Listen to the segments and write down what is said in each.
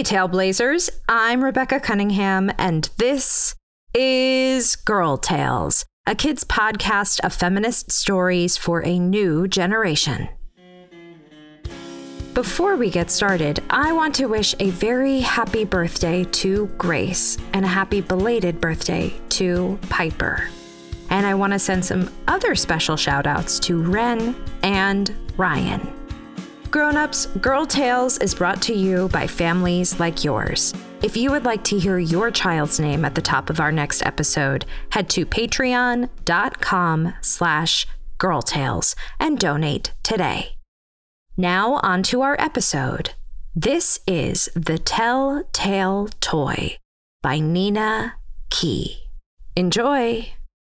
Hey, Tailblazers, I'm Rebecca Cunningham, and this is Girl Tales, a kids' podcast of feminist stories for a new generation. Before we get started, I want to wish a very happy birthday to Grace and a happy belated birthday to Piper. And I want to send some other special shout outs to Ren and Ryan. Grown-ups, Girl Tales is brought to you by families like yours. If you would like to hear your child's name at the top of our next episode, head to patreon.com/girltales and donate today. Now on to our episode. This is The Telltale Toy by Nina Key. Enjoy!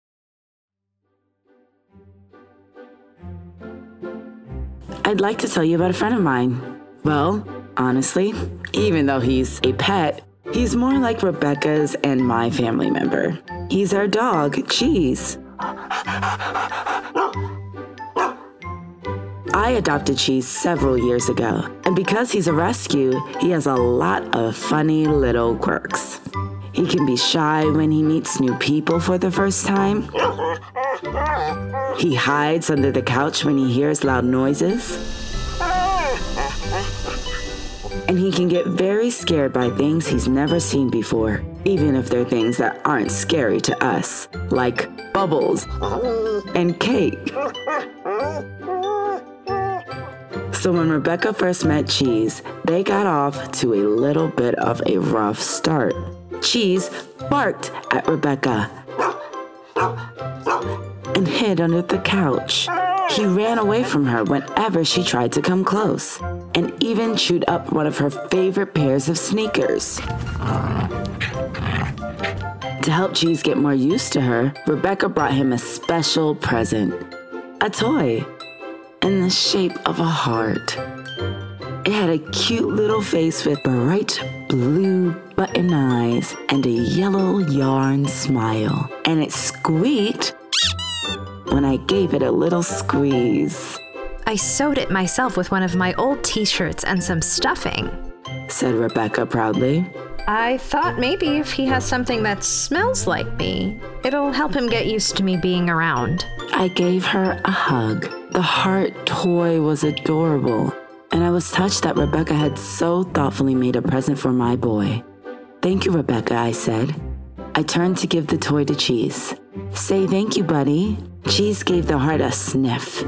I'd like to tell you about a friend of mine. Well, honestly, even though he's a pet, he's more like Rebecca's and my family member. He's our dog, Cheese. I adopted Cheese several years ago, and because he's a rescue, he has a lot of funny little quirks. He can be shy when he meets new people for the first time. He hides under the couch when he hears loud noises. And he can get very scared by things he's never seen before, even if they're things that aren't scary to us, like bubbles and cake. So when Rebecca first met Cheese, they got off to a little bit of a rough start. Cheese barked at Rebecca and hid under the couch. He ran away from her whenever she tried to come close, and even chewed up one of her favorite pairs of sneakers. To help Cheese get more used to her, Rebecca brought him a special present, a toy in the shape of a heart. It had a cute little face with bright blue button eyes and a yellow yarn smile. And it squeaked when I gave it a little squeeze. I sewed it myself with one of my old t-shirts and some stuffing, said Rebecca proudly. I thought maybe if he has something that smells like me, it'll help him get used to me being around. I gave her a hug. The heart toy was adorable, and I was touched that Rebecca had so thoughtfully made a present for my boy. Thank you, Rebecca, I said. I turned to give the toy to Cheese. Say thank you, buddy. Cheese gave the heart a sniff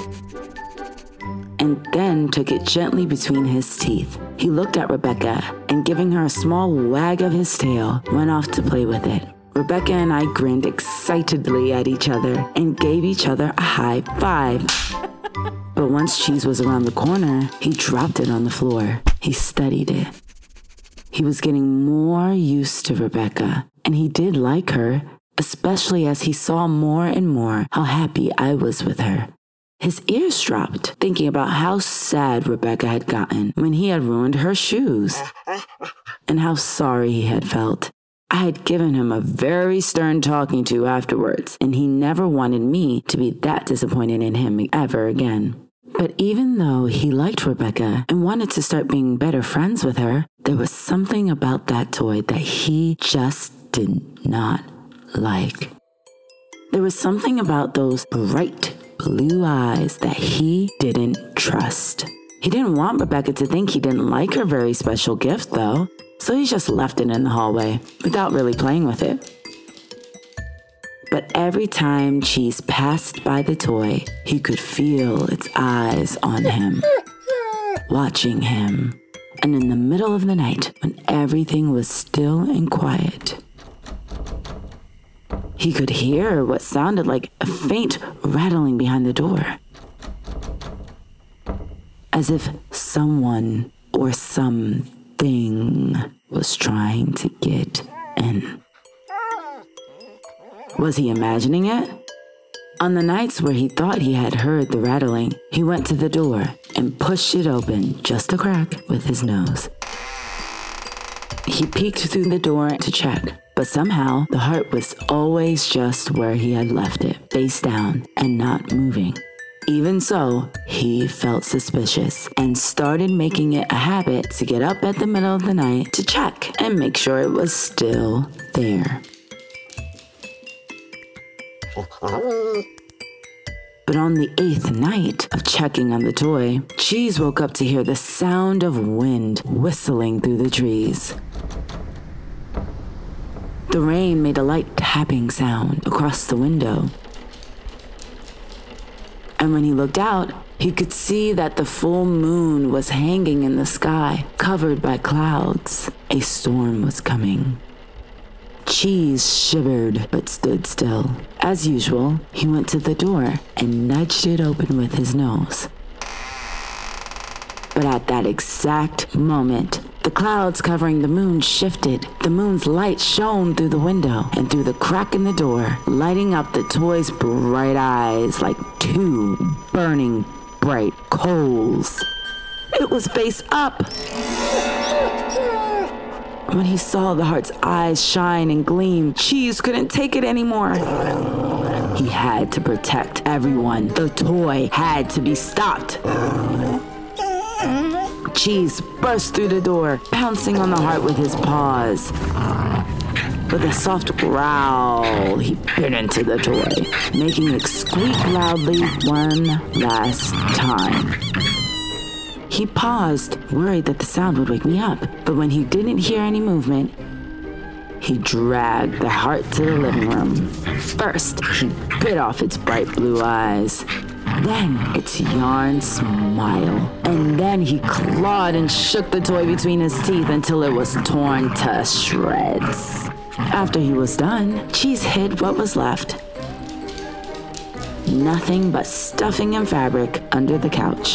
and then took it gently between his teeth. He looked at Rebecca and, giving her a small wag of his tail, went off to play with it. Rebecca and I grinned excitedly at each other and gave each other a high five. But once Cheese was around the corner, he dropped it on the floor. He studied it. He was getting more used to Rebecca, and he did like her, especially as he saw more and more how happy I was with her. His ears dropped, thinking about how sad Rebecca had gotten when he had ruined her shoes, and how sorry he had felt. I had given him a very stern talking to afterwards, and he never wanted me to be that disappointed in him ever again. But even though he liked Rebecca and wanted to start being better friends with her, there was something about that toy that he just did not like. There was something about those bright blue eyes that he didn't trust. He didn't want Rebecca to think he didn't like her very special gift, though, so he just left it in the hallway without really playing with it. But every time Cheese passed by the toy, he could feel its eyes on him, watching him. And in the middle of the night, when everything was still and quiet, he could hear what sounded like a faint rattling behind the door, as if someone or something was trying to get in. Was he imagining it? On the nights where he thought he had heard the rattling, he went to the door and pushed it open just a crack with his nose. He peeked through the door to check, but somehow the heart was always just where he had left it, face down and not moving. Even so, he felt suspicious and started making it a habit to get up at the middle of the night to check and make sure it was still there. But on the 8th night of checking on the toy, Cheese woke up to hear the sound of wind whistling through the trees. The rain made a light tapping sound across the window. And when he looked out, he could see that the full moon was hanging in the sky, covered by clouds. A storm was coming. Cheese shivered but stood still. As usual, he went to the door and nudged it open with his nose. But at that exact moment, the clouds covering the moon shifted. The moon's light shone through the window and through the crack in the door, lighting up the toy's bright eyes like two burning bright coals. It was face up. When he saw the heart's eyes shine and gleam, Cheese couldn't take it anymore. He had to protect everyone. The toy had to be stopped. Cheese burst through the door, pouncing on the heart with his paws. With a soft growl, he bit into the toy, making it squeak loudly one last time. He paused, worried that the sound would wake me up, but when he didn't hear any movement, he dragged the heart to the living room. First, he bit off its bright blue eyes, then its yarn smile, and then he clawed and shook the toy between his teeth until it was torn to shreds. After he was done, Cheese hid what was left. Nothing but stuffing and fabric under the couch.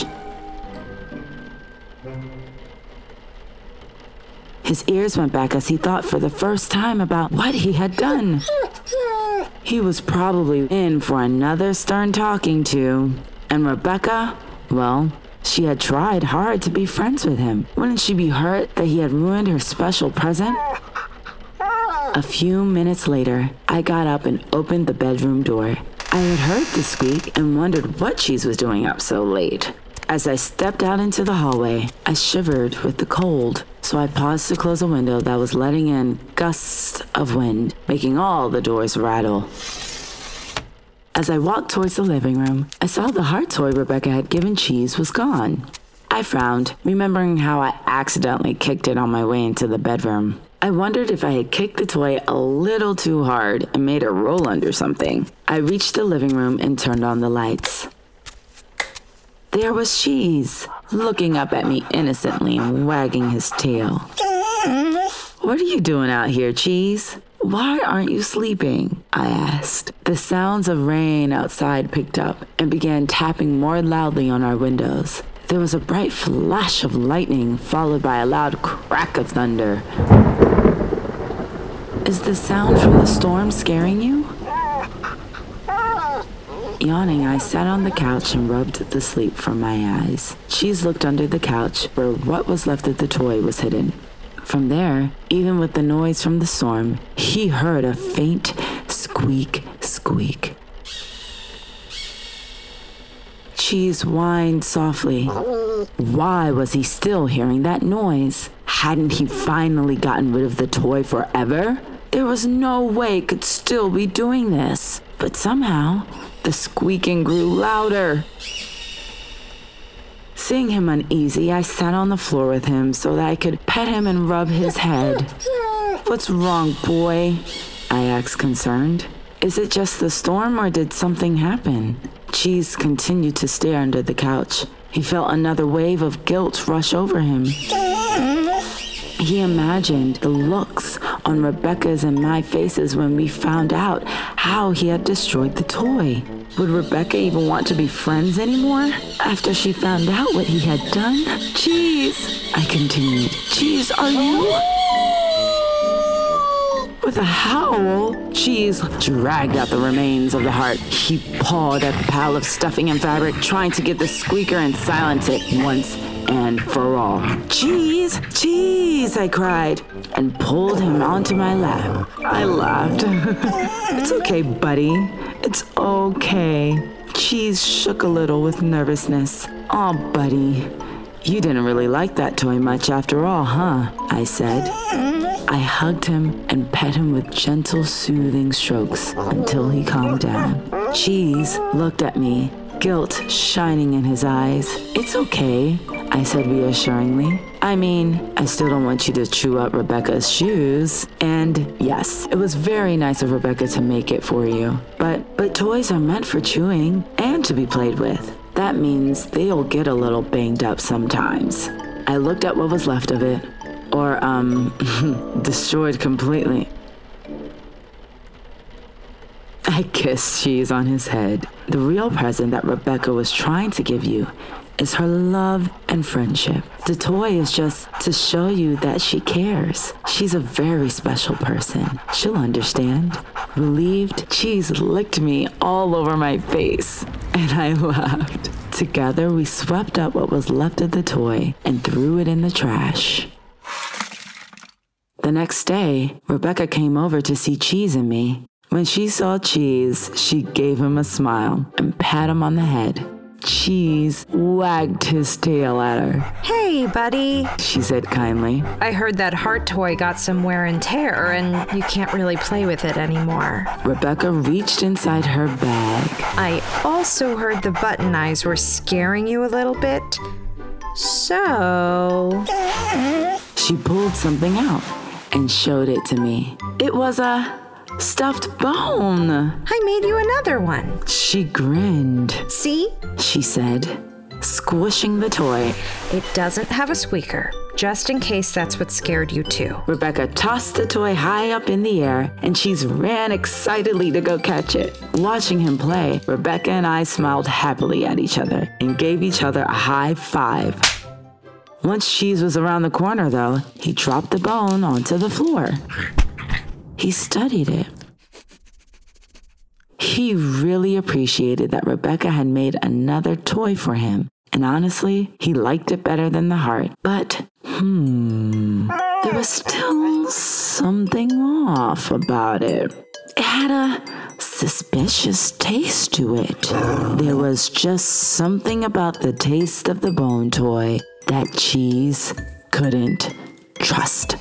His ears went back as he thought for the first time about what he had done. He was probably in for another stern talking to. And Rebecca, well, she had tried hard to be friends with him. Wouldn't she be hurt that he had ruined her special present? A few minutes later, I got up and opened the bedroom door. I had heard the squeak and wondered what Cheese was doing up so late. As I stepped out into the hallway, I shivered with the cold, so I paused to close a window that was letting in gusts of wind, making all the doors rattle. As I walked towards the living room, I saw the heart toy Rebecca had given Cheese was gone. I frowned, remembering how I accidentally kicked it on my way into the bedroom. I wondered if I had kicked the toy a little too hard and made it roll under something. I reached the living room and turned on the lights. There was Cheese, looking up at me innocently and wagging his tail. "What are you doing out here, Cheese? Why aren't you sleeping?" I asked. The sounds of rain outside picked up and began tapping more loudly on our windows. There was a bright flash of lightning followed by a loud crack of thunder. "Is the sound from the storm scaring you?" Yawning, I sat on the couch and rubbed the sleep from my eyes. Cheese looked under the couch where what was left of the toy was hidden. From there, even with the noise from the storm, he heard a faint squeak, squeak. Cheese whined softly. Why was he still hearing that noise? Hadn't he finally gotten rid of the toy forever? There was no way it could still be doing this. But somehow, the squeaking grew louder. Seeing him uneasy, I sat on the floor with him so that I could pet him and rub his head. "What's wrong, boy?" I asked, concerned. "Is it just the storm or did something happen?" Cheese continued to stare under the couch. He felt another wave of guilt rush over him. He imagined the looks on Rebecca's and my faces when we found out how he had destroyed the toy. Would Rebecca even want to be friends anymore after she found out what he had done? "Cheese," I continued. "Cheese, are you?" With a howl, Cheese dragged out the remains of the heart. He pawed at the pile of stuffing and fabric, trying to get the squeaker and silence it once and for all. "Cheese! Cheese!" I cried, and pulled him onto my lap. I laughed. "It's okay, buddy. It's okay." Cheese shook a little with nervousness. "Aw, buddy, you didn't really like that toy much after all, huh?" I said. I hugged him and pet him with gentle, soothing strokes until he calmed down. Cheese looked at me, guilt shining in his eyes. "It's okay," I said reassuringly. "I mean, I still don't want you to chew up Rebecca's shoes. And yes, it was very nice of Rebecca to make it for you. But toys are meant for chewing and to be played with. That means they'll get a little banged up sometimes." I looked at what was left of it. Or, destroyed completely. I kissed Cheese on his head. The real present that Rebecca was trying to give you is her love and friendship. The toy is just to show you that she cares. She's a very special person. She'll understand. Relieved, Cheese licked me all over my face, and I laughed. Together, we swept up what was left of the toy and threw it in the trash. The next day, Rebecca came over to see Cheese and me. When she saw Cheese, she gave him a smile and pat him on the head. Cheese wagged his tail at her. "Hey, buddy," she said kindly. "I heard that heart toy got some wear and tear and you can't really play with it anymore." Rebecca reached inside her bag. "I also heard the button eyes were scaring you a little bit. So..." She pulled something out and showed it to me. It was a stuffed bone. "I made you another one." She grinned. "See?" she said, squishing the toy. "It doesn't have a squeaker, just in case that's what scared you too." Rebecca tossed the toy high up in the air, and Cheese ran excitedly to go catch it. Watching him play, Rebecca and I smiled happily at each other and gave each other a high five. Once Cheese was around the corner, though, he dropped the bone onto the floor. He studied it. He really appreciated that Rebecca had made another toy for him, and honestly, he liked it better than the heart. But, there was still something off about it. It had a suspicious taste to it. There was just something about the taste of the bone toy that Cheese couldn't trust.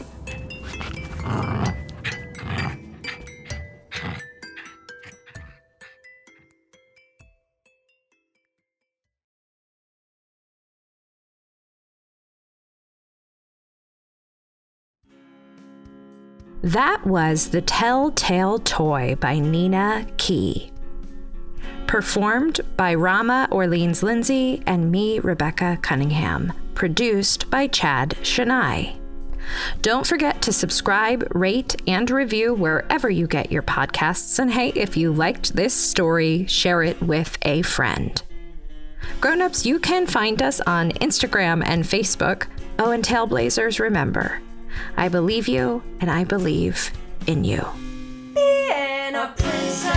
That was The Telltale Toy by Nina Key. Performed by Rama Orleans Lindsay and me, Rebecca Cunningham. Produced by Chad Shania. Don't forget to subscribe, rate, and review wherever you get your podcasts. And hey, if you liked this story, share it with a friend. Grown-ups, you can find us on Instagram and Facebook. Oh, and Tailblazers, remember, I believe you, and I believe in you. Being a princess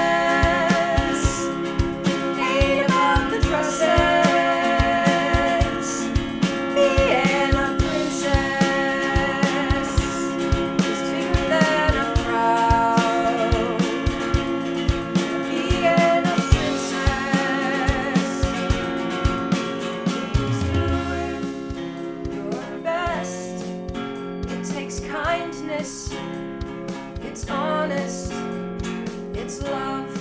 ain't about the dresses. Being a princess is bigger than a crowd. Being a princess is doing your best. It takes kindness, it's honest, it's love.